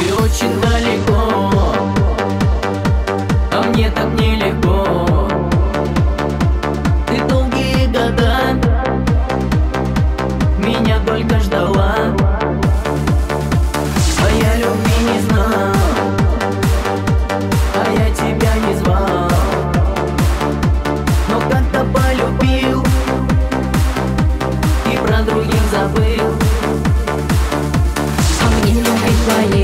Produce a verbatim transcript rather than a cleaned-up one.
Ты очень далеко, а мне так нелегко. Ты долгие года меня только ждала, а я любви не знал, а я тебя не звал. Но как-то полюбил и про других забыл. А мне любить твоей